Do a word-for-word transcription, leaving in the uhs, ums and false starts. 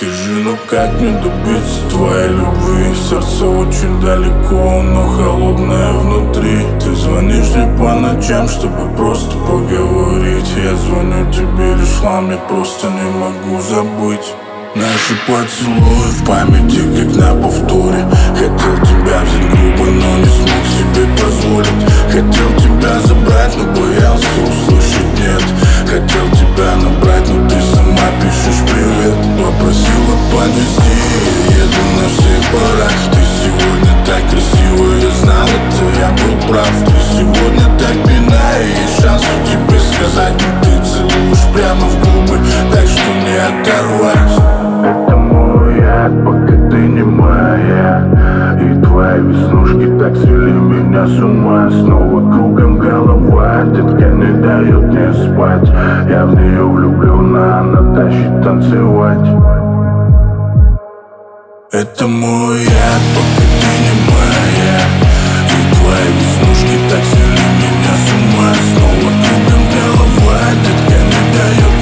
Скажи, ну как мне добиться твоей любви? Сердце очень далеко, но холодное внутри. Ты звонишь мне по ночам, чтобы просто поговорить. Я звоню тебе лишь хлам, я просто не могу забыть наши поцелуи в памяти, как на повторе. Хотел тебя взять грубо, но не смог себе позволить. Хотел тебя забрать, но боялся услышать нет. Хотел тебя набрать, но ты сама пишешь привет. Попросила подвезти, я еду на всех парах. Ты сегодня так красива, я знал это, я был прав. Ты сегодня так пьяна, и есть шанс у тебя сказать, но ты целуешь прямо в губы, так что не оторвать. Это мой яд, пока ты не моя. И твои веснушки так свели меня с ума. Снова кругом голова, детка не дает мне спать. Я в нее влюблена, она тащит танцевать. Это мой яд, пока ты не моя. И твои веснушки так свели меня с ума. Снова кругом голова, детка не дает